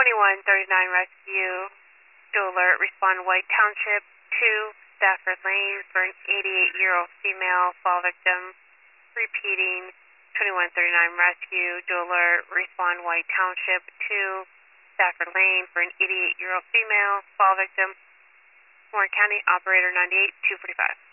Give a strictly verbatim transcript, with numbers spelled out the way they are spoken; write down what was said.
twenty-one thirty-nine rescue. Dual alert, respond White Township. two, Stafford Lane for an eighty-eight-year-old female fall victim. Repeating, twenty-one thirty-nine rescue. Dual alert, respond White Township. two, Stafford Lane for an eighty-eight-year-old female fall victim. Warren County, operator ninety-eight two forty-five.